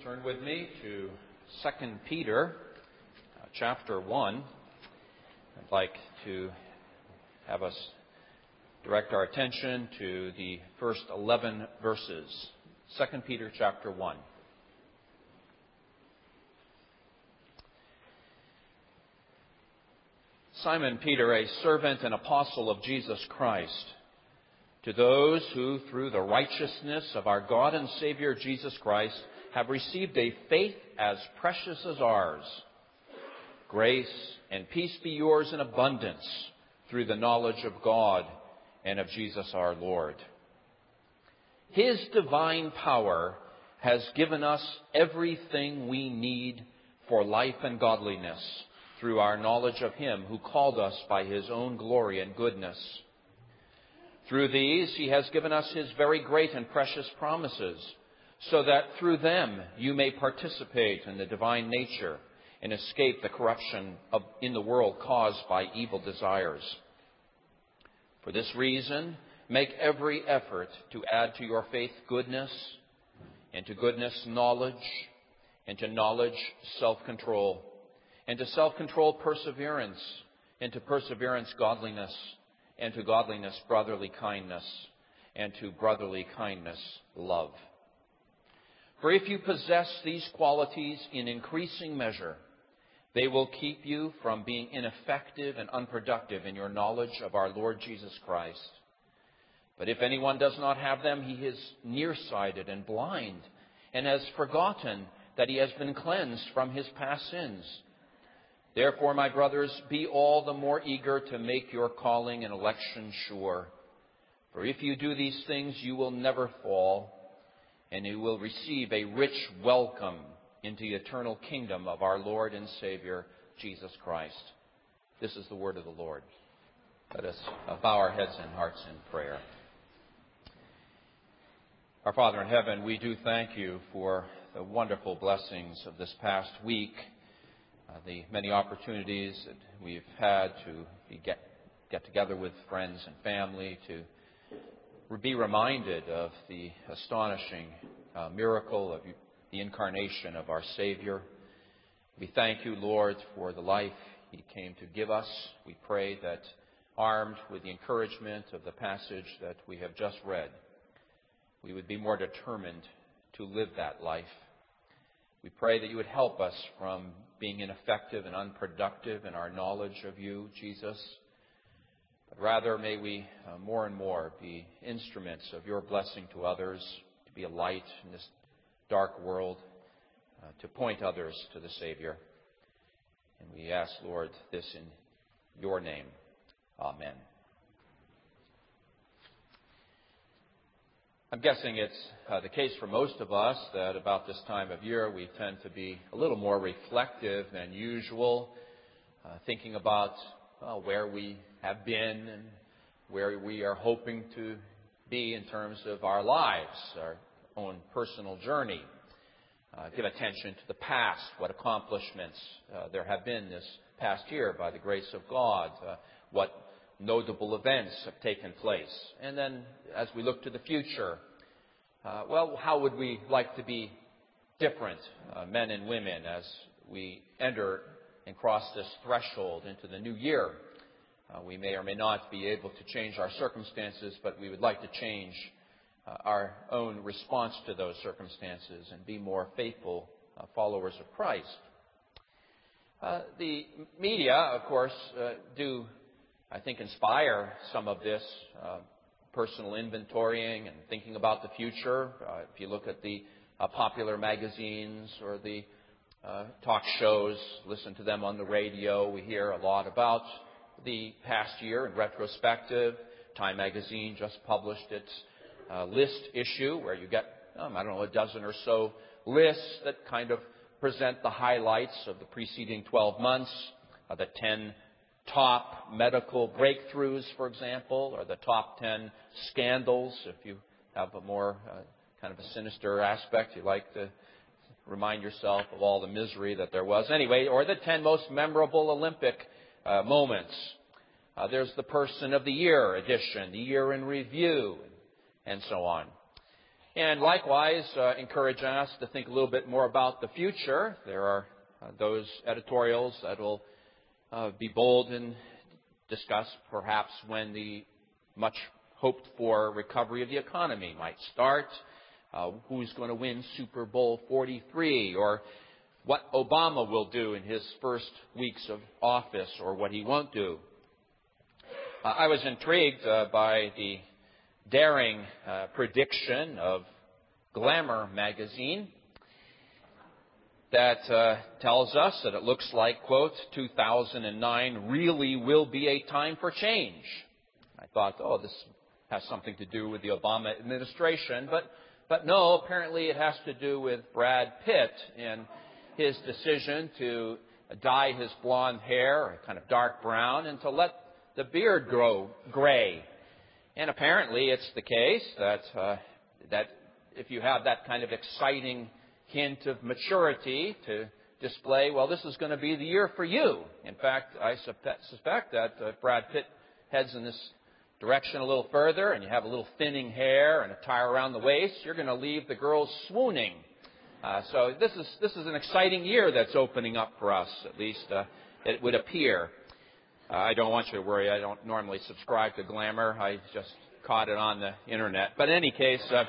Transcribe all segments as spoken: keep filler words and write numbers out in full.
turn with me to Second Peter uh, chapter one. I'd like to have us direct our attention to the first eleven verses. Second Peter chapter one. Simon Peter, a servant and apostle of Jesus Christ, to those who, through the righteousness of our God and Savior Jesus Christ, have received a faith as precious as ours. Grace and peace be yours in abundance through the knowledge of God and of Jesus our Lord. His divine power has given us everything we need for life and godliness through our knowledge of Him who called us by His own glory and goodness. Through these He has given us His very great and precious promises, so that through them you may participate in the divine nature and escape the corruption of, in the world caused by evil desires. For this reason, make every effort to add to your faith goodness, and to goodness knowledge, and to knowledge self-control, and to self-control perseverance, and to perseverance godliness, and to godliness brotherly kindness, and to brotherly kindness love. For if you possess these qualities in increasing measure, they will keep you from being ineffective and unproductive in your knowledge of our Lord Jesus Christ. But if anyone does not have them, he is nearsighted and blind, and has forgotten that he has been cleansed from his past sins. Therefore, my brothers, be all the more eager to make your calling and election sure. For if you do these things, you will never fall, and you will receive a rich welcome into the eternal kingdom of our Lord and Savior, Jesus Christ. This is the word of the Lord. Let us bow our heads and hearts in prayer. Our Father in heaven, we do thank you for the wonderful blessings of this past week. Uh, the many opportunities that we've had to be get, get together with friends and family, to be reminded of the astonishing uh, miracle of the incarnation of our Savior. We thank you, Lord, for the life He came to give us. We pray that, armed with the encouragement of the passage that we have just read, we would be more determined to live that life. We pray that you would help us from being ineffective and unproductive in our knowledge of you, Jesus. But rather, may we uh, more and more be instruments of your blessing to others, to be a light in this dark world, uh, to point others to the Savior. And we ask, Lord, this in your name. Amen. I'm guessing it's uh, the case for most of us that about this time of year we tend to be a little more reflective than usual, uh, thinking about well, where we have been and where we are hoping to be in terms of our lives, our own personal journey. Uh, give attention to the past, what accomplishments uh, there have been this past year by the grace of God, uh, what notable events have taken place. And then as we look to the future, uh, well, how would we like to be different, uh, men and women, as we enter and cross this threshold into the new year? Uh, we may or may not be able to change our circumstances, but we would like to change uh, our own response to those circumstances and be more faithful uh, followers of Christ. Uh, the media, of course, uh, do I think inspire some of this uh, personal inventorying and thinking about the future. Uh, if you look at the uh, popular magazines or the uh, talk shows, listen to them on the radio, we hear a lot about the past year in retrospective. Time magazine just published its uh, list issue where you get, um, I don't know, a dozen or so lists that kind of present the highlights of the preceding twelve months, uh, the ten top medical breakthroughs, for example, or the top ten scandals. If you have a more uh, kind of a sinister aspect, you like to remind yourself of all the misery that there was. Anyway, or the ten most memorable Olympic uh, moments. Uh, there's the Person of the Year edition, the Year in Review, and so on. And likewise, uh, encouraging us to think a little bit more about the future. There are uh, those editorials that will uh, be bold and discuss perhaps when the much hoped for recovery of the economy might start, uh, who's going to win Super Bowl forty-three, or what Obama will do in his first weeks of office, or what he won't do. Uh, I was intrigued uh, by the daring uh, prediction of Glamour magazine that uh, tells us that it looks like, quote, two thousand nine really will be a time for change. I thought, oh, this has something to do with the Obama administration, but but no, apparently it has to do with Brad Pitt and his decision to dye his blonde hair kind of dark brown and to let the beard grow gray. And apparently it's the case that uh, that if you have that kind of exciting hint of maturity to display, well, this is going to be the year for you. In fact, I suspect that uh, Brad Pitt heads in this direction a little further and you have a little thinning hair and a tie around the waist, you're going to leave the girls swooning. Uh, so this is this is an exciting year that's opening up for us, at least uh, it would appear. Uh, I don't want you to worry. I don't normally subscribe to Glamour. I just caught it on the Internet. But in any case, uh,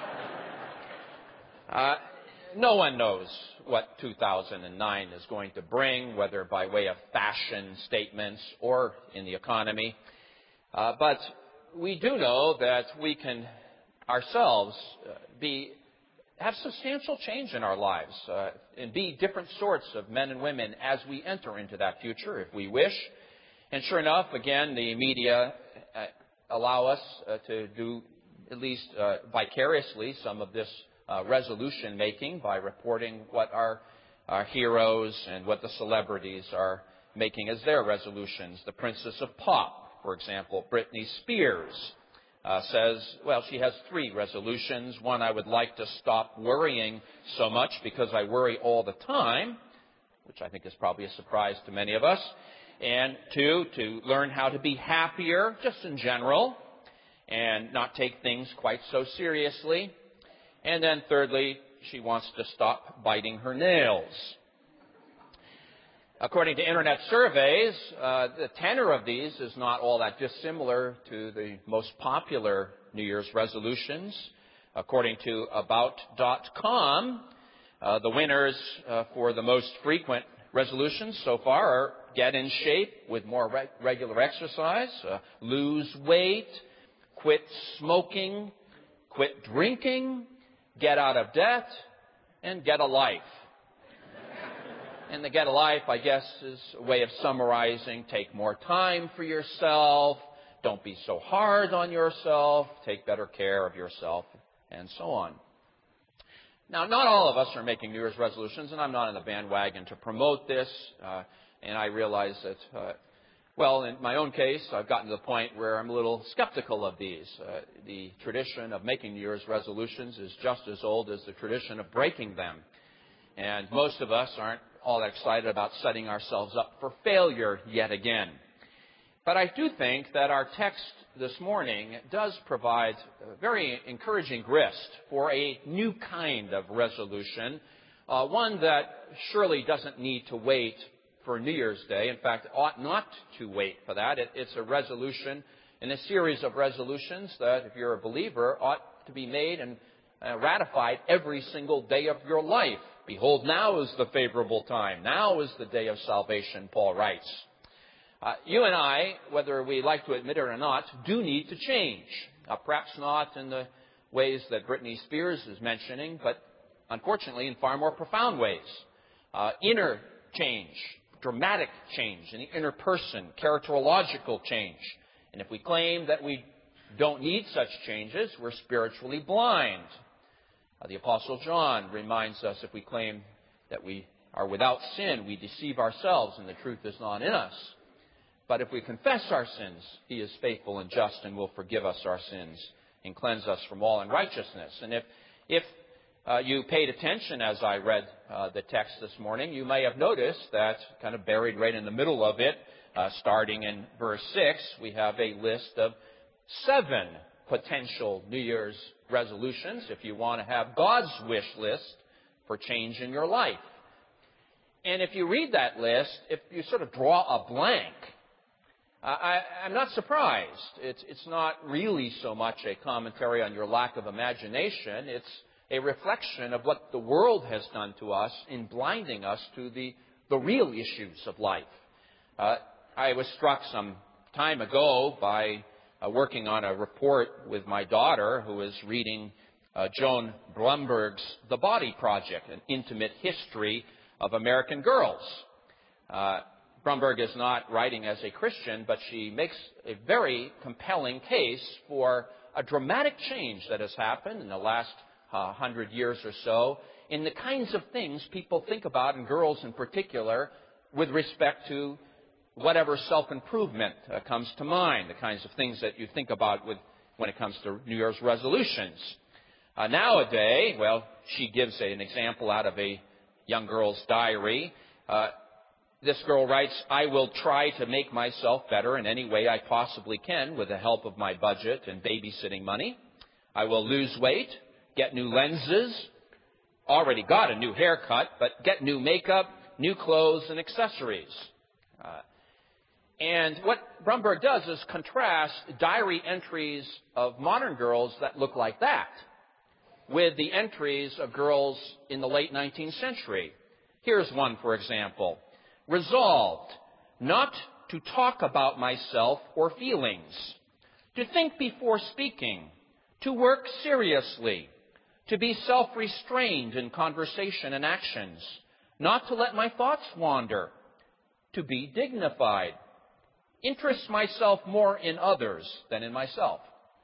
uh, no one knows what two thousand nine is going to bring, whether by way of fashion statements or in the economy. Uh, but we do know that we can ourselves uh, be have substantial change in our lives uh, and be different sorts of men and women as we enter into that future, if we wish. And sure enough, again, the media uh, allow us uh, to do at least uh, vicariously some of this uh, resolution making by reporting what our, our heroes and what the celebrities are making as their resolutions. The Princess of Pop, for example, Britney Spears, uh, says, well, she has three resolutions. One, I would like to stop worrying so much because I worry all the time, which I think is probably a surprise to many of us. And two, to learn how to be happier, just in general, and not take things quite so seriously. And then thirdly, she wants to stop biting her nails. According to Internet surveys, uh, the tenor of these is not all that dissimilar to the most popular New Year's resolutions. According to About dot com, uh, the winners uh, for the most frequent resolutions so far are get in shape with more re- regular exercise, uh, lose weight, quit smoking, quit drinking, get out of debt, and get a life. And the get a life, I guess, is a way of summarizing: take more time for yourself, don't be so hard on yourself, take better care of yourself, and so on. Now, not all of us are making New Year's resolutions, and I'm not on the bandwagon to promote this. Uh, and I realize that, uh, well, in my own case, I've gotten to the point where I'm a little skeptical of these. Uh, the tradition of making New Year's resolutions is just as old as the tradition of breaking them. And most of us aren't all that excited about setting ourselves up for failure yet again. But I do think that our text this morning does provide a very encouraging grist for a new kind of resolution, uh, one that surely doesn't need to wait for New Year's Day. In fact, ought not to wait for that. It, it's a resolution in a series of resolutions that, if you're a believer, ought to be made and uh, ratified every single day of your life. Behold, now is the favorable time. Now is the day of salvation, Paul writes. Uh, you and I, whether we like to admit it or not, do need to change. Uh, perhaps not in the ways that Britney Spears is mentioning, but unfortunately in far more profound ways. Uh, inner change, dramatic change in the inner person, characterological change. And if we claim that we don't need such changes, we're spiritually blind. Uh, the Apostle John reminds us, if we claim that we are without sin, we deceive ourselves and the truth is not in us. But if we confess our sins, He is faithful and just and will forgive us our sins and cleanse us from all unrighteousness. And if if uh, you paid attention as I read uh, the text this morning, you may have noticed that kind of buried right in the middle of it, uh, starting in verse six, we have a list of seven potential New Year's resolutions, if you want to have God's wish list for change in your life. And if you read that list, if you sort of draw a blank, uh, I, I'm not surprised. It's, it's not really so much a commentary on your lack of imagination. It's a reflection of what the world has done to us in blinding us to the, the real issues of life. Uh, I was struck some time ago by uh, working on a report with my daughter who is reading uh, Joan Blumberg's The Body Project, an intimate history of American girls. Uh, Blumberg is not writing as a Christian, but she makes a very compelling case for a dramatic change that has happened in the last uh, hundred years or so in the kinds of things people think about, and girls in particular, with respect to whatever self-improvement uh, comes to mind, the kinds of things that you think about with, when it comes to New Year's resolutions. Uh, nowadays, well, she gives a, an example out of a young girl's diary. Uh, this girl writes, "I will try to make myself better in any way I possibly can with the help of my budget and babysitting money. I will lose weight, get new lenses, already got a new haircut, but get new makeup, new clothes, and accessories." Uh, and what Blumberg does is contrast diary entries of modern girls that look like that with the entries of girls in the late nineteenth century. Here's one, for example. "Resolved not to talk about myself or feelings, to think before speaking, to work seriously, to be self-restrained in conversation and actions, not to let my thoughts wander, to be dignified, interest myself more in others than in myself."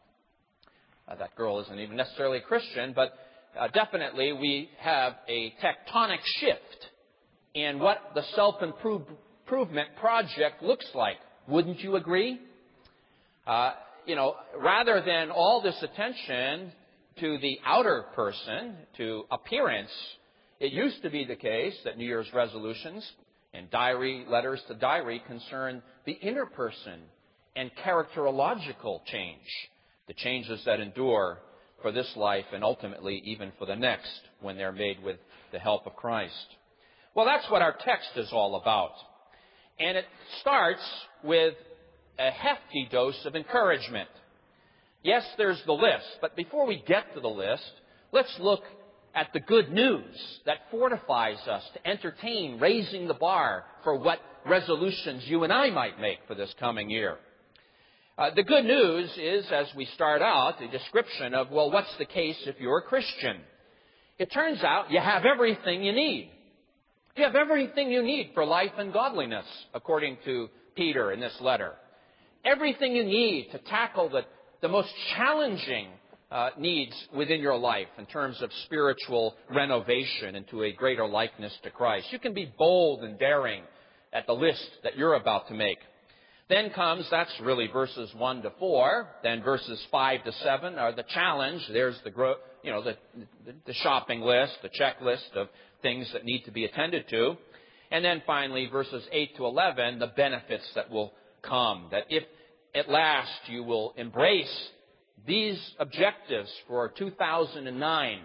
Uh, that girl isn't even necessarily a Christian, but uh, definitely we have a tectonic shift in what the self-improvement project looks like. Wouldn't you agree? Uh, you know, rather than all this attention to the outer person, to appearance, it used to be the case that New Year's resolutions and diary, letters to diary concern the inner person and characterological change, the changes that endure for this life and ultimately even for the next when they're made with the help of Christ. Well, that's what our text is all about. And it starts with a hefty dose of encouragement. Yes, there's the list, but before we get to the list, let's look at the good news that fortifies us to entertain raising the bar for what resolutions you and I might make for this coming year. Uh, the good news is, as we start out, a description of, well, what's the case if you're a Christian? It turns out you have everything you need. You have everything you need for life and godliness, according to Peter in this letter. Everything you need to tackle the, the most challenging uh, needs within your life in terms of spiritual renovation into a greater likeness to Christ. You can be bold and daring at the list that you're about to make. Then comes, that's really verses one to four. Then verses five to seven are the challenge. There's the, you know, the, the shopping list, the checklist of things that need to be attended to. And then finally, verses eight to eleven, the benefits that will come. That if at last you will embrace these objectives for two thousand nine,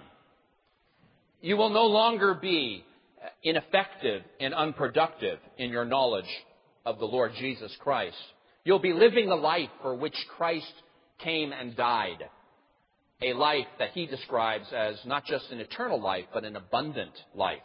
you will no longer be ineffective and unproductive in your knowledge of the Lord Jesus Christ. You'll be living the life for which Christ came and died. A life that he describes as not just an eternal life, but an abundant life.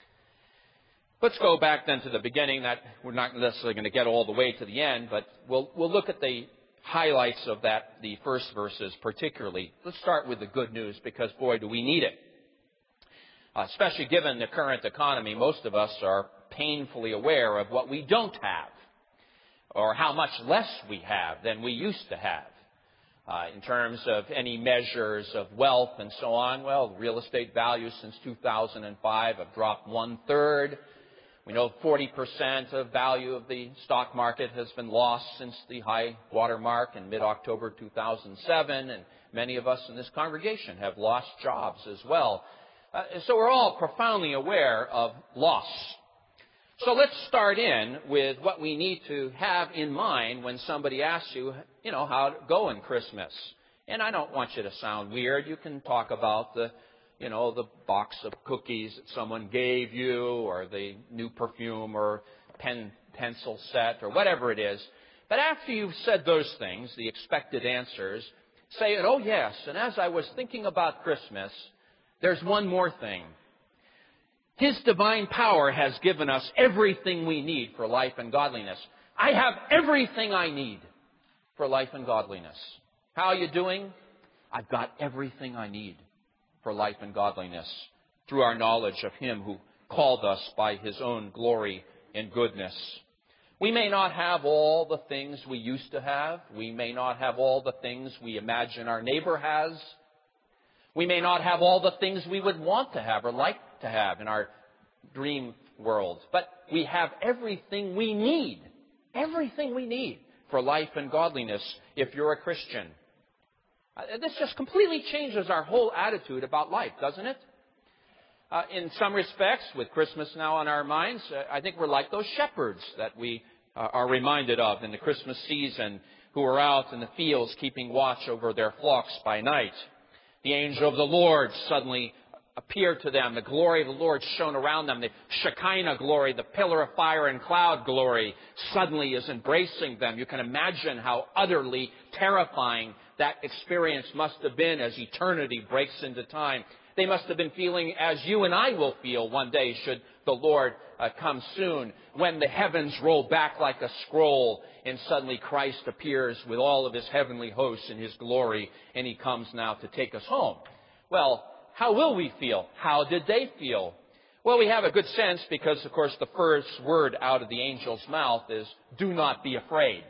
Let's go back then to the beginning. That we're not necessarily going to get all the way to the end, but we'll, we'll look at the highlights of that, the first verses particularly. Let's start with the good news, because boy, do we need it. Uh, especially given the current economy, most of us are painfully aware of what we don't have, or how much less we have than we used to have. Uh, in terms of any measures of wealth and so on, well, real estate values since two thousand five have dropped one-third. We know forty percent of value of the stock market has been lost since the high water mark in mid-October two thousand seven, and many of us in this congregation have lost jobs as well. Uh, so we're all profoundly aware of loss. So let's start in with what we need to have in mind when somebody asks you, you know, how to go in Christmas. And I don't want you to sound weird. You can talk about the, you know, the box of cookies that someone gave you, or the new perfume, or pen pencil set, or whatever it is. But after you've said those things, the expected answers, say, oh yes, and as I was thinking about Christmas, there's one more thing. His divine power has given us everything we need for life and godliness. I have everything I need for life and godliness. How are you doing? I've got everything I need for life and godliness through our knowledge of Him who called us by His own glory and goodness. We may not have all the things we used to have. We may not have all the things we imagine our neighbor has. We may not have all the things we would want to have or like to have in our dream world. But we have everything we need. Everything we need for life and godliness if you're a Christian. Uh, this just completely changes our whole attitude about life, doesn't it? Uh, in some respects, with Christmas now on our minds, uh, I think we're like those shepherds that we uh, are reminded of in the Christmas season who are out in the fields keeping watch over their flocks by night. The angel of the Lord suddenly appeared to them. The glory of the Lord shone around them. The Shekinah glory, the pillar of fire and cloud glory, suddenly is embracing them. You can imagine how utterly terrifying that experience must have been as eternity breaks into time. They must have been feeling as you and I will feel one day should the Lord uh, come soon, when the heavens roll back like a scroll and suddenly Christ appears with all of His heavenly hosts in His glory, and He comes now to take us home. Well, how will we feel? How did they feel? Well, we have a good sense because, of course, the first word out of the angel's mouth is, do not be afraid.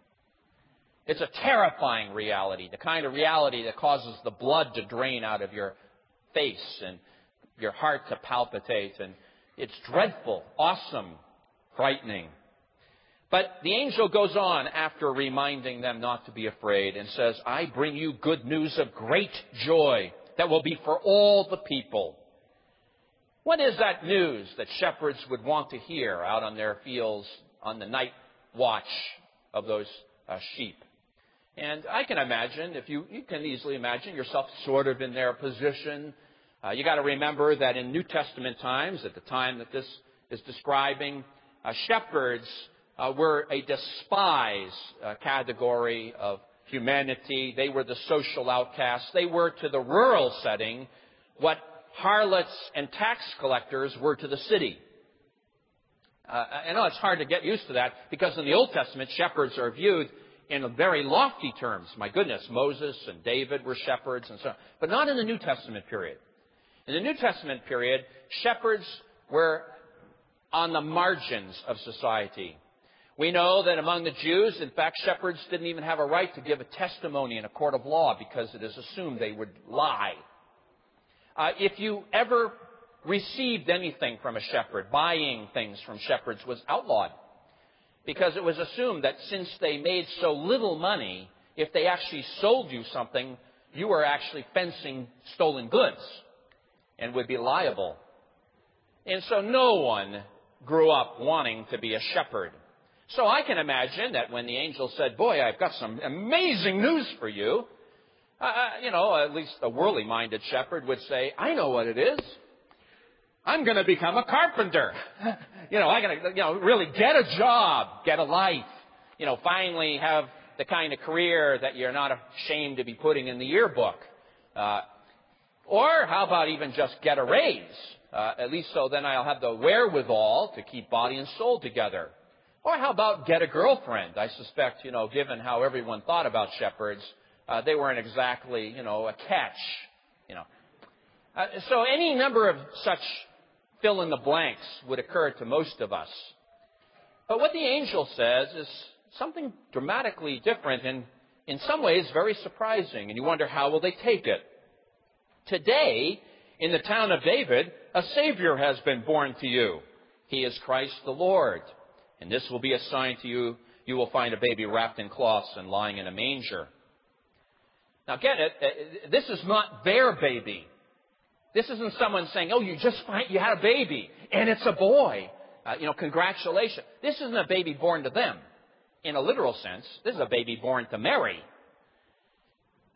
It's a terrifying reality, the kind of reality that causes the blood to drain out of your face and your heart to palpitate. And it's dreadful, awesome, frightening. But the angel goes on after reminding them not to be afraid and says, I bring you good news of great joy that will be for all the people. What is that news that shepherds would want to hear out on their fields on the night watch of those uh, sheep? And I can imagine, if you, you can easily imagine yourself sort of in their position. Uh, you got to remember that in New Testament times, at the time that this is describing, uh, shepherds uh, were a despised uh, category of humanity. They were the social outcasts. They were to the rural setting what harlots and tax collectors were to the city. Uh, I know it's hard to get used to that because in the Old Testament, shepherds are viewed in very lofty terms. My goodness, Moses and David were shepherds and so on. But not in the New Testament period. In the New Testament period, shepherds were on the margins of society. We know that among the Jews, in fact, shepherds didn't even have a right to give a testimony in a court of law because it is assumed they would lie. Uh, if you ever received anything from a shepherd, buying things from shepherds was outlawed, because it was assumed that since they made so little money, if they actually sold you something, you were actually fencing stolen goods and would be liable. And so no one grew up wanting to be a shepherd. So I can imagine that when the angel said, boy, I've got some amazing news for you, uh, you know, at least a worldly-minded shepherd would say, I know what it is. I'm going to become a carpenter. You know, I'm going to, you know, really get a job, get a life. You know, finally have the kind of career that you're not ashamed to be putting in the yearbook. Uh, or how about even just get a raise? Uh, at least so then I'll have the wherewithal to keep body and soul together. Or how about get a girlfriend? I suspect, you know, given how everyone thought about shepherds, uh, they weren't exactly, you know, a catch. You know, uh, so any number of such fill in the blanks would occur to most of us. But what the angel says is something dramatically different and in some ways very surprising. And you wonder, how will they take it? Today, in the town of David, a Savior has been born to you. He is Christ the Lord. And this will be a sign to you. You will find a baby wrapped in cloths and lying in a manger. Now get it, this is not their baby. This isn't someone saying, oh, you just find, you had a baby, and it's a boy. Uh, you know, congratulations. This isn't a baby born to them. In a literal sense, this is a baby born to Mary.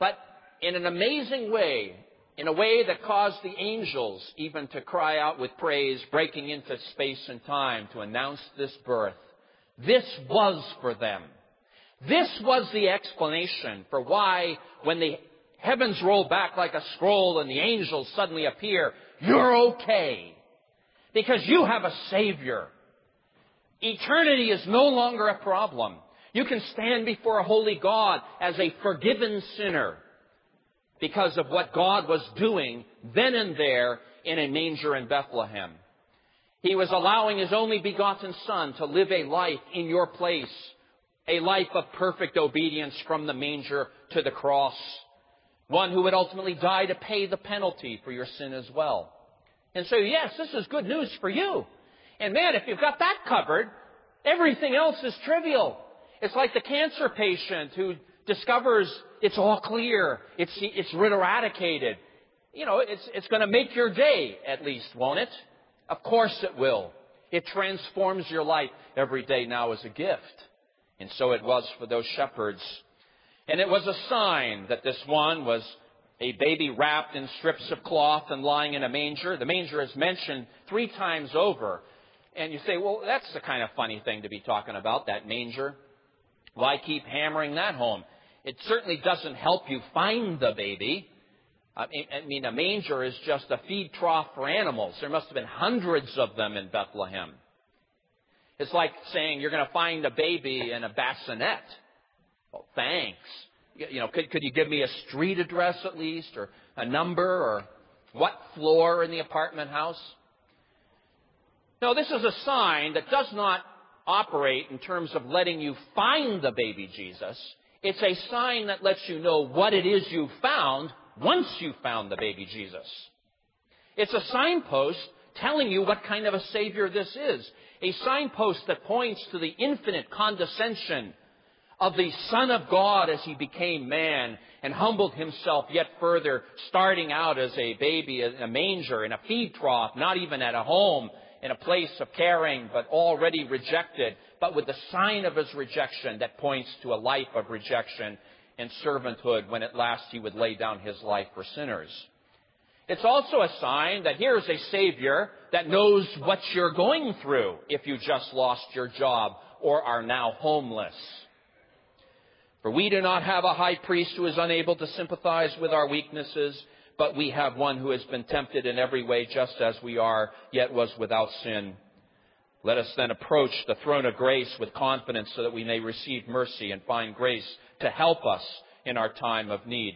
But in an amazing way, in a way that caused the angels even to cry out with praise, breaking into space and time to announce this birth. This was for them. This was the explanation for why, when the heavens roll back like a scroll and the angels suddenly appear, you're okay. Because you have a Savior. Eternity is no longer a problem. You can stand before a holy God as a forgiven sinner because of what God was doing then and there in a manger in Bethlehem. He was allowing His only begotten Son to live a life in your place, a life of perfect obedience from the manger to the cross, one who would ultimately die to pay the penalty for your sin as well. And so, yes, this is good news for you. And man, if you've got that covered, everything else is trivial. It's like the cancer patient who discovers it's all clear, it's, it's eradicated. You know, it's, it's going to make your day, at least, won't it? Of course it will. It transforms your life every day now as a gift. And so it was for those shepherds. And it was a sign that this one was a baby wrapped in strips of cloth and lying in a manger. The manger is mentioned three times over. And you say, well, that's the kind of funny thing to be talking about, that manger. Why keep hammering that home? It certainly doesn't help you find the baby. I mean, a manger is just a feed trough for animals. There must have been hundreds of them in Bethlehem. It's like saying you're going to find a baby in a bassinet. Well, thanks. You know, could, could you give me a street address at least, or a number, or what floor in the apartment house? No, this is a sign that does not operate in terms of letting you find the baby Jesus. It's a sign that lets you know what it is you found once you found the baby Jesus. It's a signpost telling you what kind of a Savior this is. A signpost that points to the infinite condescension of the Son of God as He became man and humbled Himself yet further, starting out as a baby in a manger, in a feed trough, not even at a home, in a place of caring, but already rejected, but with the sign of His rejection that points to a life of rejection and servanthood when at last He would lay down His life for sinners. It's also a sign that here is a Savior that knows what you're going through if you just lost your job or are now homeless. For we do not have a high priest who is unable to sympathize with our weaknesses, but we have one who has been tempted in every way just as we are, yet was without sin. Let us then approach the throne of grace with confidence so that we may receive mercy and find grace to help us in our time of need.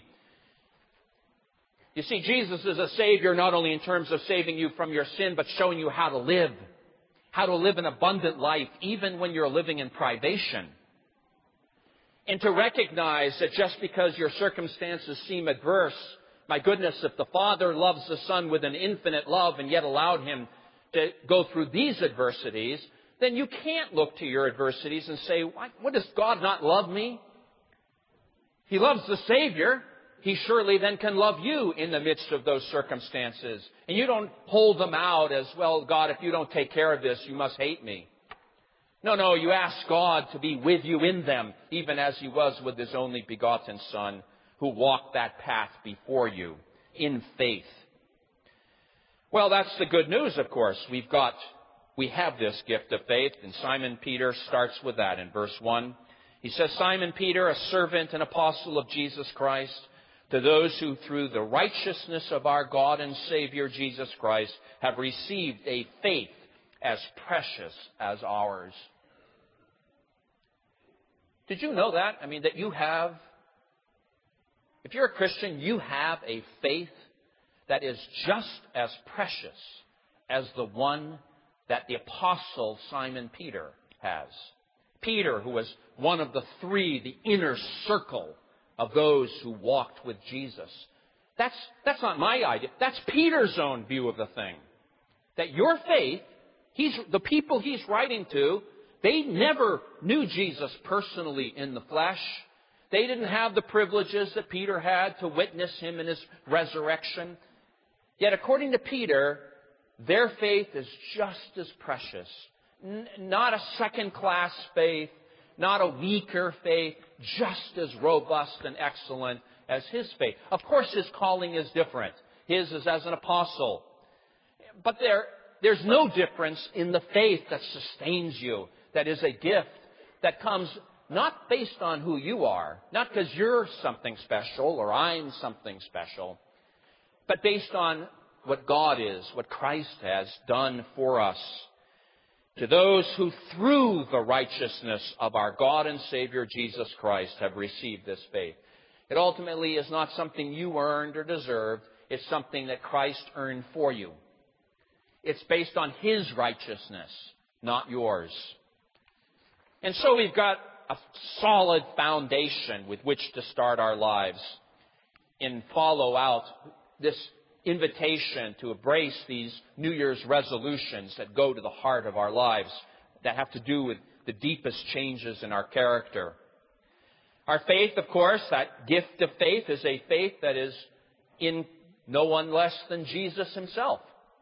You see, Jesus is a Savior not only in terms of saving you from your sin, but showing you how to live, how to live an abundant life, even when you're living in privation. And to recognize that just because your circumstances seem adverse, my goodness, if the Father loves the Son with an infinite love and yet allowed Him to go through these adversities, then you can't look to your adversities and say, what, does God not love me? He loves the Savior. He surely then can love you in the midst of those circumstances. And you don't hold them out as, well, God, if you don't take care of this, you must hate me. No, no, you ask God to be with you in them, even as He was with His only begotten Son, who walked that path before you in faith. Well, that's the good news, of course. We've got, we have this gift of faith, and Simon Peter starts with that in verse one. He says, Simon Peter, a servant and apostle of Jesus Christ, to those who through the righteousness of our God and Savior Jesus Christ have received a faith as precious as ours. Did you know that? I mean, that you have, if you're a Christian, you have a faith that is just as precious as the one that the apostle Simon Peter has. Peter, who was one of the three, the inner circle of those who walked with Jesus. That's, that's not my idea. That's Peter's own view of the thing. That your faith, he's, the people he's writing to, they never knew Jesus personally in the flesh. They didn't have the privileges that Peter had to witness Him in His resurrection. Yet according to Peter, their faith is just as precious. N- not a second-class faith, not a weaker faith, just as robust and excellent as his faith. Of course, his calling is different. His is as an apostle. But there, there's no difference in the faith that sustains you, that is a gift, that comes not based on who you are, not because you're something special or I'm something special, but based on what God is, what Christ has done for us. To those who through the righteousness of our God and Savior Jesus Christ have received this faith. It ultimately is not something you earned or deserved. It's something that Christ earned for you. It's based on his righteousness, not yours. And so we've got a solid foundation with which to start our lives and follow out this invitation to embrace these New Year's resolutions that go to the heart of our lives, that have to do with the deepest changes in our character. Our faith, of course, that gift of faith, is a faith that is in no one less than Jesus himself.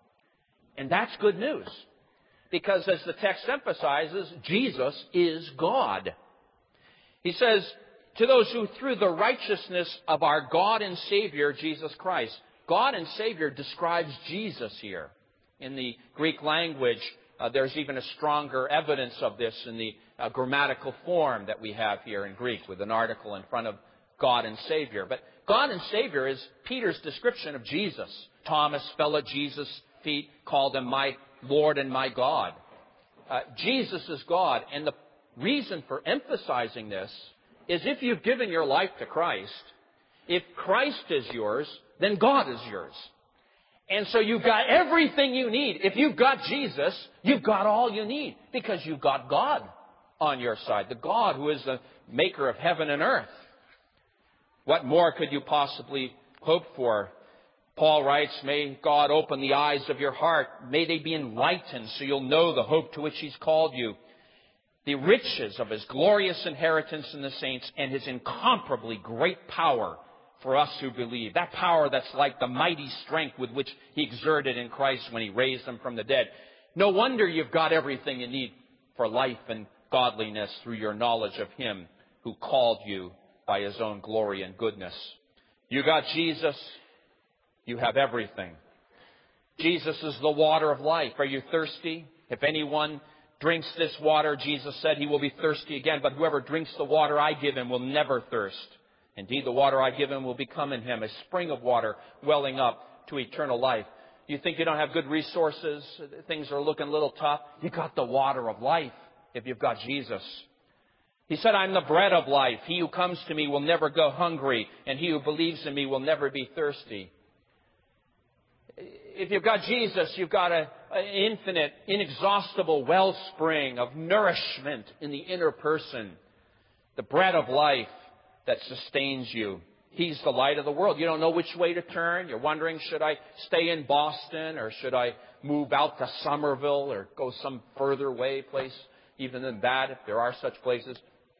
And that's good news. Because as the text emphasizes, Jesus is God. He says, to those who through the righteousness of our God and Savior, Jesus Christ. God and Savior describes Jesus here. In the Greek language, uh, there's even a stronger evidence of this in the uh, grammatical form that we have here in Greek, with an article in front of God and Savior. But God and Savior is Peter's description of Jesus. Thomas fell at Jesus' feet, called him my Lord and my God. Uh, Jesus is God. And the reason for emphasizing this is if you've given your life to Christ, if Christ is yours, then God is yours. And so you've got everything you need. If you've got Jesus, you've got all you need, because you've got God on your side, the God who is the maker of heaven and earth. What more could you possibly hope for? Paul writes, may God open the eyes of your heart. May they be enlightened so you'll know the hope to which he's called you, the riches of his glorious inheritance in the saints, and his incomparably great power for us who believe. That power that's like the mighty strength with which he exerted in Christ when he raised him from the dead. No wonder you've got everything you need for life and godliness through your knowledge of him who called you by his own glory and goodness. You got Jesus, you have everything. Jesus is the water of life. Are you thirsty? If anyone drinks this water, Jesus said, he will be thirsty again. But whoever drinks the water I give him will never thirst. Indeed, the water I give him will become in him a spring of water welling up to eternal life. You think you don't have good resources? Things are looking a little tough? You got the water of life if you've got Jesus. He said, I'm the bread of life. He who comes to me will never go hungry, and he who believes in me will never be thirsty. If you've got Jesus, you've got an infinite, inexhaustible wellspring of nourishment in the inner person. The bread of life that sustains you. He's the light of the world. You don't know which way to turn. You're wondering, should I stay in Boston, or should I move out to Somerville, or go some further away place, even than that, if there are such places.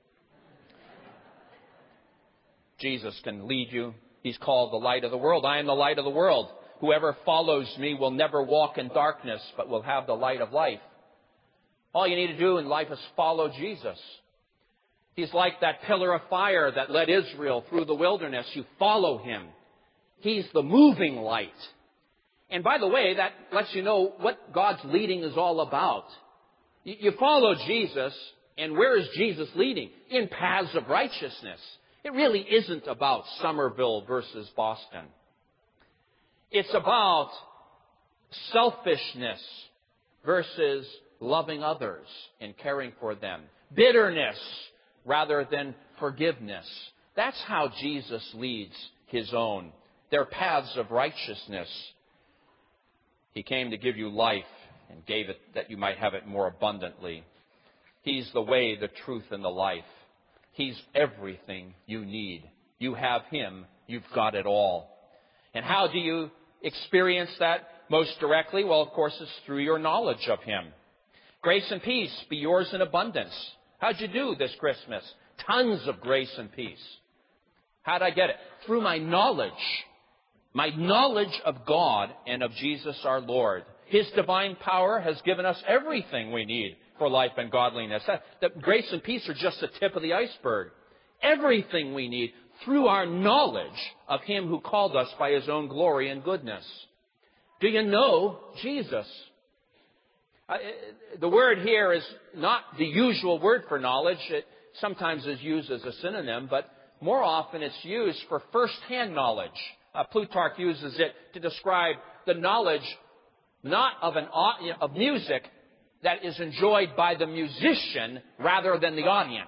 Jesus can lead you. He's called the light of the world. I am the light of the world. Whoever follows me will never walk in darkness, but will have the light of life. All you need to do in life is follow Jesus. He's like that pillar of fire that led Israel through the wilderness. You follow him. He's the moving light. And by the way, that lets you know what God's leading is all about. You follow Jesus, and where is Jesus leading? In paths of righteousness. It really isn't about Somerville versus Boston. It's about selfishness versus loving others and caring for them. Bitterness rather than forgiveness. That's how Jesus leads his own. They're paths of righteousness. He came to give you life and gave it that you might have it more abundantly. He's the way, the truth, and the life. He's everything you need. You have him. You've got it all. And how do you experience that most directly? Well, of course, it's through your knowledge of him. Grace and peace be yours in abundance. How'd you do this Christmas? Tons of grace and peace. How'd I get it? Through my knowledge. My knowledge of God and of Jesus our Lord. His divine power has given us everything we need for life and godliness. That, that grace and peace are just the tip of the iceberg. Everything we need through our knowledge of Him who called us by His own glory and goodness. Do you know Jesus? Uh, the word here is not the usual word for knowledge. It sometimes is used as a synonym, but more often it's used for first-hand knowledge. Uh, Plutarch uses it to describe the knowledge not of an of music that is enjoyed by the musician rather than the audience.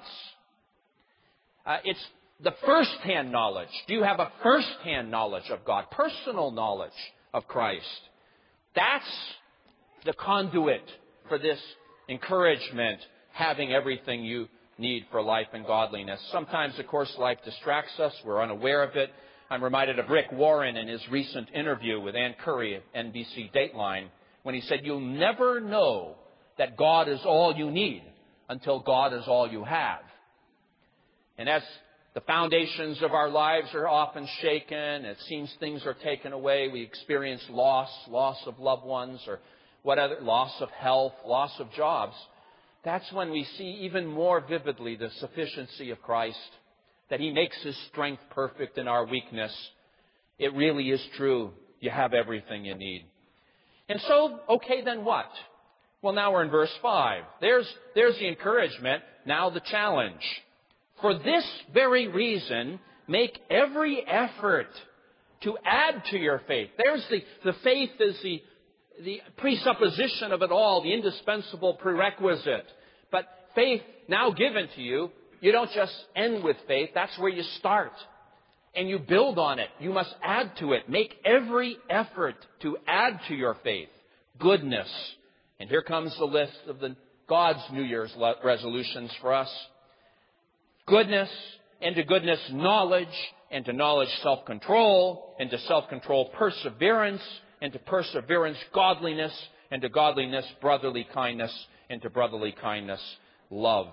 Uh, it's the first-hand knowledge. Do you have a first-hand knowledge of God, personal knowledge of Christ? That's the conduit for this encouragement, having everything you need for life and godliness. Sometimes, of course, life distracts us. We're unaware of it. I'm reminded of Rick Warren in his recent interview with Ann Curry at N B C Dateline when he said, "You'll never know that God is all you need until God is all you have." And as the foundations of our lives are often shaken, it seems things are taken away, we experience loss, loss of loved ones, or what other, loss of health, loss of jobs, that's when we see even more vividly the sufficiency of Christ, that He makes His strength perfect in our weakness. It really is true. You have everything you need. And so, okay, then what? Well, now we're in verse five. There's, there's the encouragement. Now the challenge. For this very reason, make every effort to add to your faith. There's the, the faith is the, the presupposition of it all, the indispensable prerequisite. But faith now given to you, you don't just end with faith. That's where you start. And you build on it. You must add to it. Make every effort to add to your faith goodness. And here comes the list of the God's New Year's resolutions for us. Goodness, and to goodness knowledge, and to knowledge self-control, and to self-control perseverance, and to perseverance godliness, and to godliness brotherly kindness, and to brotherly kindness love.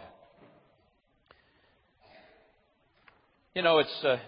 You know, it's a,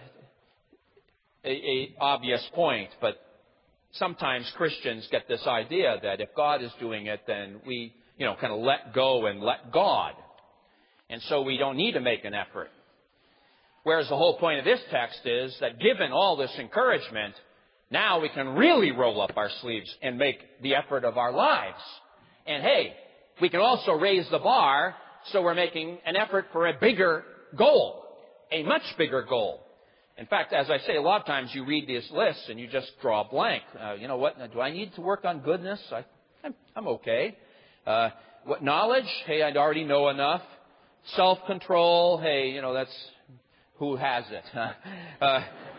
a, a obvious point, but sometimes Christians get this idea that if God is doing it, then we, you know, kind of let go and let God. And so we don't need to make an effort. Whereas the whole point of this text is that given all this encouragement, now we can really roll up our sleeves and make the effort of our lives. And hey, we can also raise the bar so we're making an effort for a bigger goal, a much bigger goal. In fact, as I say, a lot of times you read these lists and you just draw a blank. Uh, you know what? Do I need to work on goodness? I, I'm, I'm okay. Uh, what knowledge? Hey, I already know enough. Self-control, hey, you know, that's who has it. uh,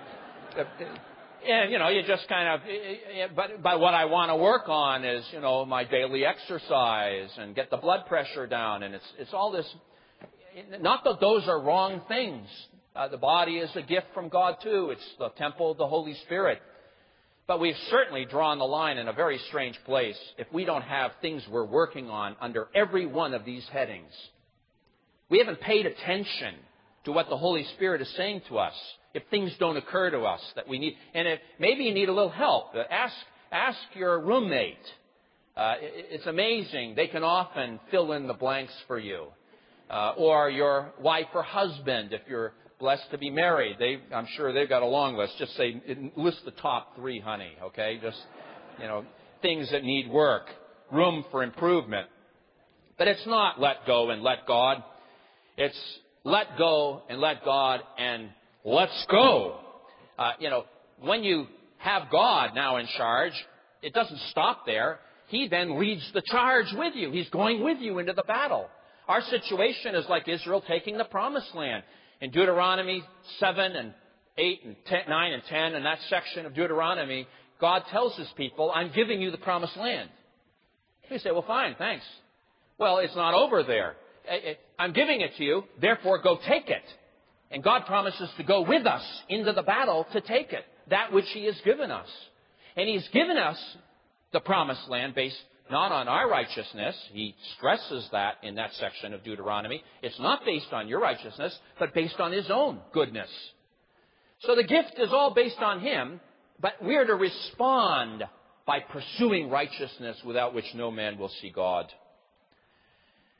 and, you know, you just kind of, but, but what I want to work on is, you know, my daily exercise and get the blood pressure down. And it's, it's all this, not that those are wrong things. Uh, the body is a gift from God too. It's the temple of the Holy Spirit. But we've certainly drawn the line in a very strange place if we don't have things we're working on under every one of these headings. We haven't paid attention to what the Holy Spirit is saying to us if things don't occur to us that we need. And if maybe you need a little help, ask, ask your roommate. Uh, it, it's amazing. They can often fill in the blanks for you. Uh, or your wife or husband, if you're blessed to be married. They, I'm sure they've got a long list. Just say, list the top three, honey, okay? Just, you know, things that need work, room for improvement. But it's not let go and let God. It's let go and let God and let's go. Uh, you know, when you have God now in charge, it doesn't stop there. He then leads the charge with you. He's going with you into the battle. Our situation is like Israel taking the promised land. In Deuteronomy seven and eight and ten, nine and ten, in that section of Deuteronomy, God tells His people, I'm giving you the promised land. You say, well, fine, thanks. Well, it's not over there. I'm giving it to you, therefore go take it. And God promises to go with us into the battle to take it, that which He has given us. And He's given us the promised land based not on our righteousness. He stresses that in that section of Deuteronomy. It's not based on your righteousness, but based on His own goodness. So the gift is all based on Him, but we're to respond by pursuing righteousness without which no man will see God.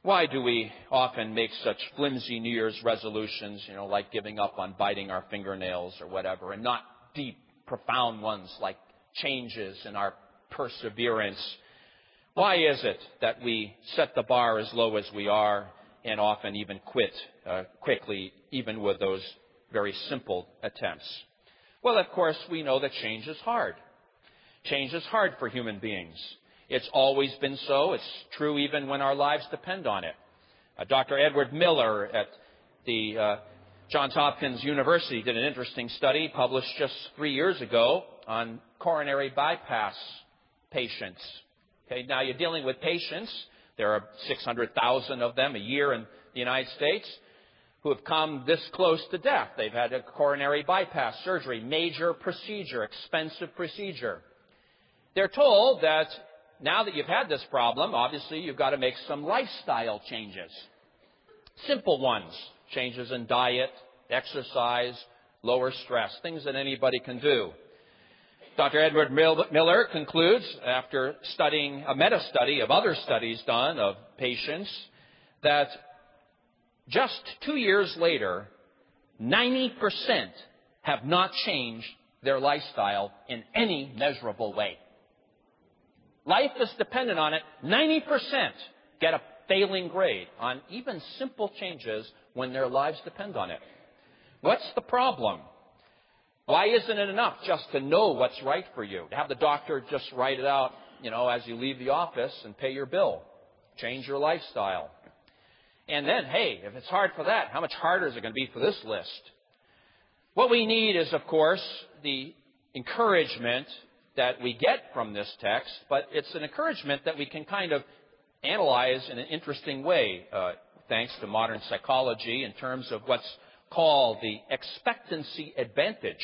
Why do we often make such flimsy New Year's resolutions, you know, like giving up on biting our fingernails or whatever, and not deep, profound ones like changes in our perseverance? Why is it that we set the bar as low as we are and often even quit uh, quickly, even with those very simple attempts? Well, of course, we know that change is hard. Change is hard for human beings. It's always been so. It's true even when our lives depend on it. Uh, Doctor Edward Miller at the uh, Johns Hopkins University did an interesting study published just three years ago on coronary bypass patients. Okay, now you're dealing with patients. There are six hundred thousand of them a year in the United States who have come this close to death. They've had a coronary bypass surgery, major procedure, expensive procedure. They're told that now that you've had this problem, obviously you've got to make some lifestyle changes. Simple ones, changes in diet, exercise, lower stress, things that anybody can do. Doctor Edward Miller concludes, after studying a meta-study of other studies done of patients, that just two years later, ninety percent have not changed their lifestyle in any measurable way. Life is dependent on it. ninety percent get a failing grade on even simple changes when their lives depend on it. What's the problem? Why isn't it enough just to know what's right for you? To have the doctor just write it out, you know, as you leave the office and pay your bill. Change your lifestyle. And then, hey, if it's hard for that, how much harder is it going to be for this list? What we need is, of course, the encouragement that we get from this text, but it's an encouragement that we can kind of analyze in an interesting way, uh, thanks to modern psychology, in terms of what's called the expectancy advantage.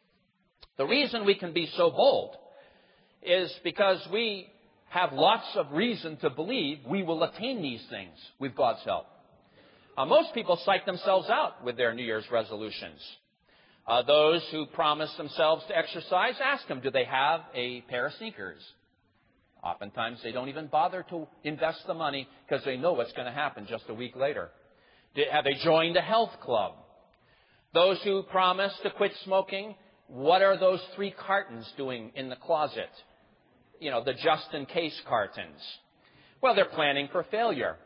The reason we can be so bold is because we have lots of reason to believe we will attain these things with God's help. Uh, most people psych themselves out with their New Year's resolutions. Uh, those who promise themselves to exercise, ask them, do they have a pair of sneakers? Oftentimes they don't even bother to invest the money because they know what's going to happen just a week later. Did, have they joined a health club? Those who promise to quit smoking, what are those three cartons doing in the closet? You know, the just-in-case cartons. Well, they're planning for failure.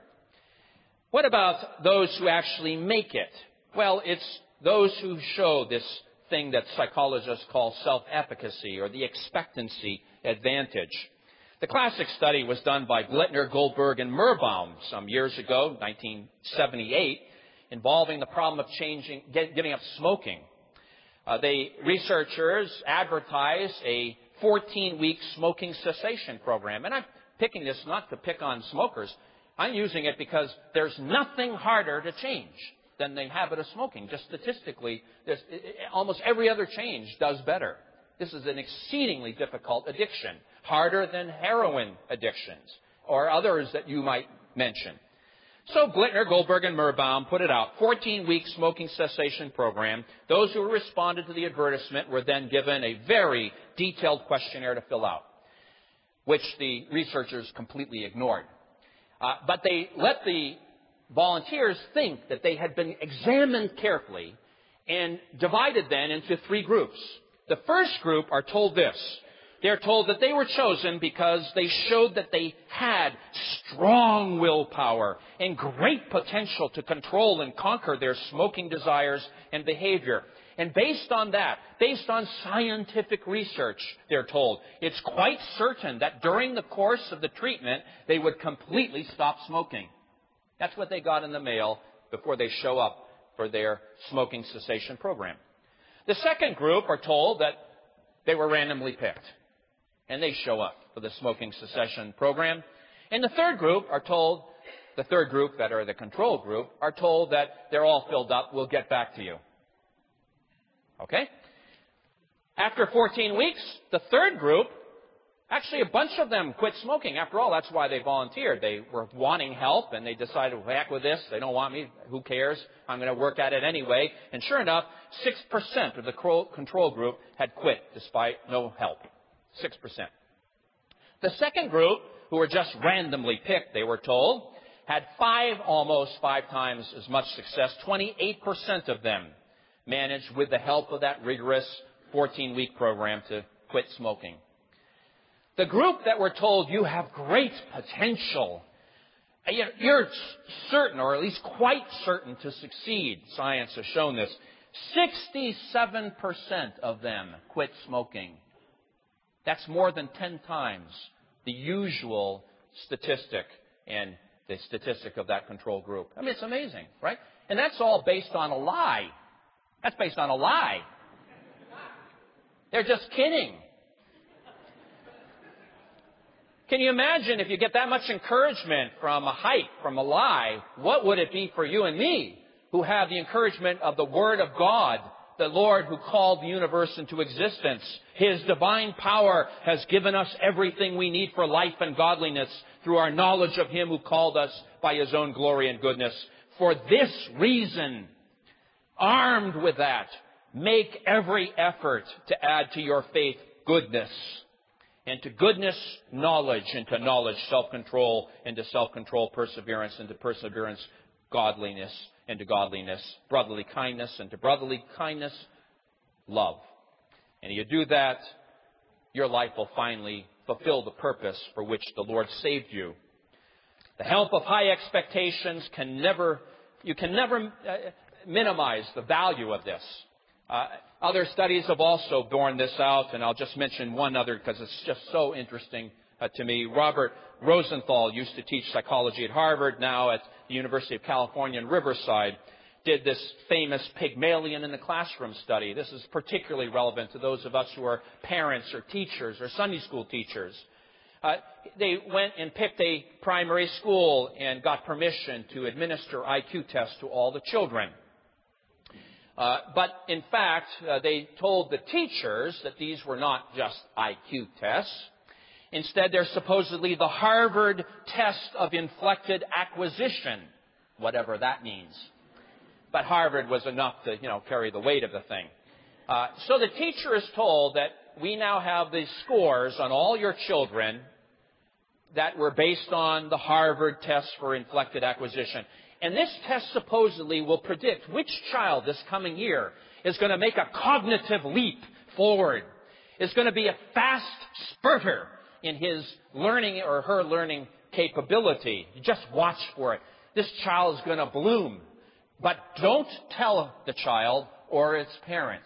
What about those who actually make it? Well, it's those who show this thing that psychologists call self-efficacy or the expectancy advantage. The classic study was done by Glittner, Goldberg, and Mirbaum some years ago, nineteen seventy-eight, involving the problem of changing, get, giving up smoking. Uh, the researchers advertised a fourteen-week smoking cessation program. And I'm picking this not to pick on smokers. I'm using it because there's nothing harder to change than the habit of smoking. Just statistically, there's, almost every other change does better. This is an exceedingly difficult addiction, harder than heroin addictions or others that you might mention. So Glittner, Goldberg, and Mirbaum put it out, fourteen-week smoking cessation program. Those who responded to the advertisement were then given a very detailed questionnaire to fill out, which the researchers completely ignored. Uh, but they let the volunteers think that they had been examined carefully and divided then into three groups. The first group are told this. They're told that they were chosen because they showed that they had strong willpower and great potential to control and conquer their smoking desires and behavior. And based on that, based on scientific research, they're told, it's quite certain that during the course of the treatment, they would completely stop smoking. That's what they got in the mail before they show up for their smoking cessation program. The second group are told that they were randomly picked, and they show up for the smoking cessation program. And the third group are told, the third group that are the control group, are told that they're all filled up, we'll get back to you. Okay? After fourteen weeks, the third group, actually a bunch of them quit smoking. After all, that's why they volunteered. They were wanting help, and they decided, heck with this. They don't want me. Who cares? I'm going to work at it anyway. And sure enough, six percent of the control group had quit despite no help. six percent. The second group, who were just randomly picked, they were told, had five, almost five times as much success. twenty-eight percent of them managed, with the help of that rigorous fourteen-week program, to quit smoking. The group that were told, you have great potential, you're certain, or at least quite certain, to succeed, science has shown this, sixty-seven percent of them quit smoking. That's more than ten times the usual statistic and the statistic of that control group. I mean, it's amazing, right? And that's all based on a lie. That's based on a lie. They're just kidding. Can you imagine if you get that much encouragement from a hype, from a lie, what would it be for you and me, who have the encouragement of the Word of God, the Lord who called the universe into existence? His divine power has given us everything we need for life and godliness through our knowledge of Him who called us by His own glory and goodness. For this reason, armed with that, make every effort to add to your faith goodness, and to goodness, knowledge, and to knowledge, self-control, and to self-control, perseverance, and to perseverance, godliness, and to godliness, brotherly kindness, and to brotherly kindness, love. And you do that, your life will finally fulfill the purpose for which the Lord saved you. The help of high expectations can never, you can never uh, minimize the value of this. Uh, other studies have also borne this out, and I'll just mention one other because it's just so interesting uh, to me. Robert Rosenthal used to teach psychology at Harvard, now at the University of California in Riverside, did this famous Pygmalion in the classroom study. This is particularly relevant to those of us who are parents or teachers or Sunday school teachers. Uh, they went and picked a primary school and got permission to administer I Q tests to all the children. Uh, but in fact, uh, they told the teachers that these were not just I Q tests. Instead, they're supposedly the Harvard test of inflected acquisition, whatever that means. But Harvard was enough to, you know, carry the weight of the thing. Uh, so the teacher is told that we now have these scores on all your children that were based on the Harvard test for inflected acquisition. And this test supposedly will predict which child this coming year is going to make a cognitive leap forward, is going to be a fast spurter in his learning or her learning capability. You just watch for it. This child is going to bloom. But don't tell the child or its parents.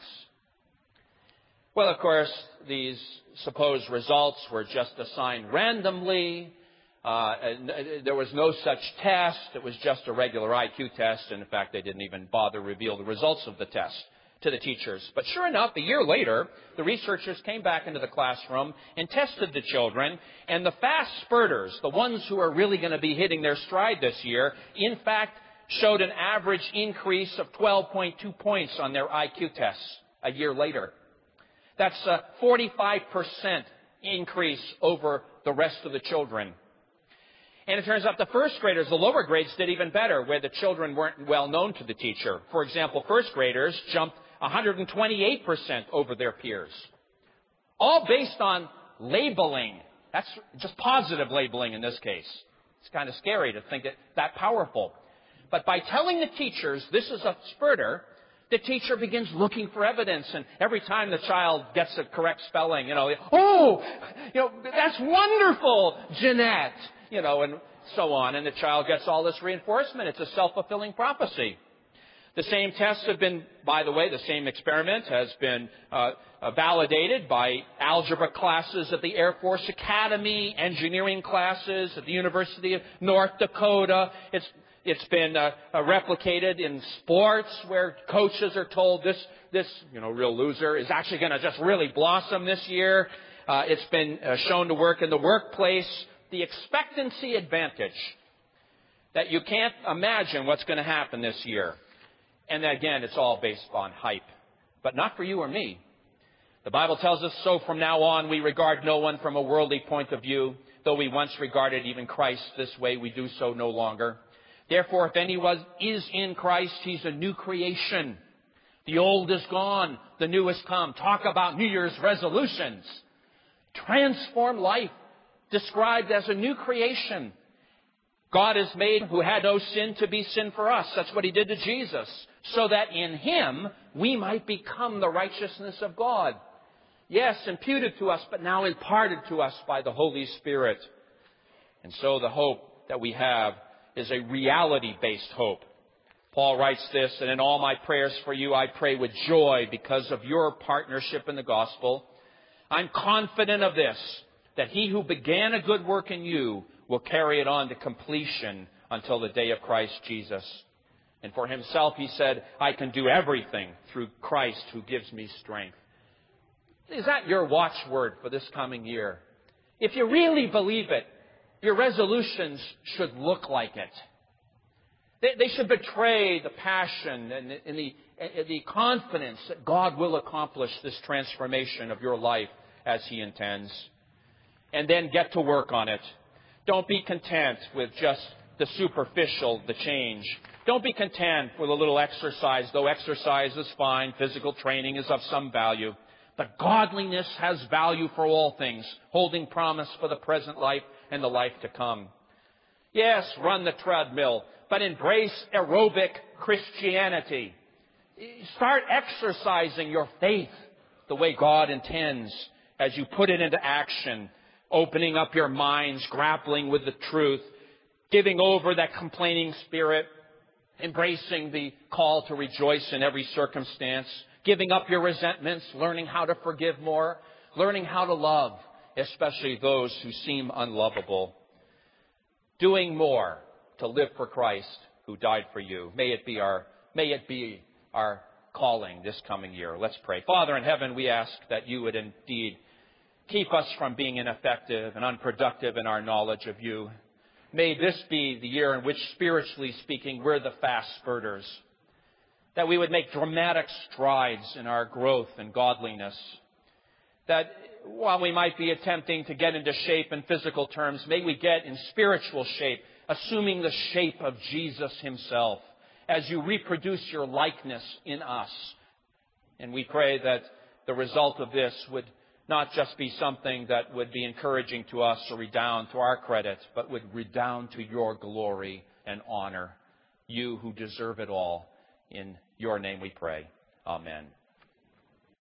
Well, of course, these supposed results were just assigned randomly. Uh, there was no such test. It was just a regular I Q test. And in fact, they didn't even bother to reveal the results of the test to the teachers. But sure enough, a year later, the researchers came back into the classroom and tested the children. And the fast spurters, the ones who are really going to be hitting their stride this year, in fact, showed an average increase of twelve point two points on their I Q tests a year later. That's a forty-five percent increase over the rest of the children. And it turns out the first graders, the lower grades, did even better, where the children weren't well known to the teacher. For example, first graders jumped one hundred twenty-eight percent over their peers. All based on labeling. That's just positive labeling in this case. It's kind of scary to think that that powerful. But by telling the teachers this is a spurter, the teacher begins looking for evidence. And every time the child gets the correct spelling, you know, oh, you know, that's wonderful, Jeanette, you know, and so on. And the child gets all this reinforcement. It's a self-fulfilling prophecy. The same tests have been, by the way, the same experiment has been uh, uh, validated by algebra classes at the Air Force Academy, engineering classes at the University of North Dakota. It's It's been uh, uh, replicated in sports where coaches are told this, this you know, real loser is actually going to just really blossom this year. Uh, it's been uh, shown to work in the workplace. The expectancy advantage that you can't imagine what's going to happen this year. And again, it's all based on hype. But not for you or me. The Bible tells us, so from now on we regard no one from a worldly point of view. Though we once regarded even Christ this way, we do so no longer. Therefore, if anyone is in Christ, he's a new creation. The old is gone, the new has come. Talk about New Year's resolutions. Transform life, described as a new creation. God is made who had no sin to be sin for us. That's what He did to Jesus. So that in Him we might become the righteousness of God. Yes, imputed to us, but now imparted to us by the Holy Spirit. And so the hope that we have is a reality-based hope. Paul writes this, and in all my prayers for you, I pray with joy because of your partnership in the gospel. I'm confident of this, that He who began a good work in you will carry it on to completion until the day of Christ Jesus. And for Himself, He said, I can do everything through Christ who gives me strength. Is that your watchword for this coming year? If you really believe it, your resolutions should look like it. They, they should betray the passion and, and, the, and the confidence that God will accomplish this transformation of your life as He intends. And then get to work on it. Don't be content with just the superficial, the change. Don't be content with a little exercise, though exercise is fine, physical training is of some value. But godliness has value for all things, holding promise for the present life and the life to come. Yes, run the treadmill, but embrace aerobic Christianity. Start exercising your faith the way God intends as you put it into action, opening up your minds, grappling with the truth, giving over that complaining spirit, embracing the call to rejoice in every circumstance, giving up your resentments, learning how to forgive more, learning how to love, especially those who seem unlovable. Doing more to live for Christ who died for you. May it be our, may it be our calling this coming year. Let's pray. Father in heaven, we ask that you would indeed keep us from being ineffective and unproductive in our knowledge of you. May this be the year in which, spiritually speaking, we're the fast spurters. That we would make dramatic strides in our growth and godliness. That while we might be attempting to get into shape in physical terms, may we get in spiritual shape, assuming the shape of Jesus Himself, as you reproduce your likeness in us. And we pray that the result of this would not just be something that would be encouraging to us or redound to our credit, but would redound to your glory and honor, you who deserve it all. In your name we pray. Amen.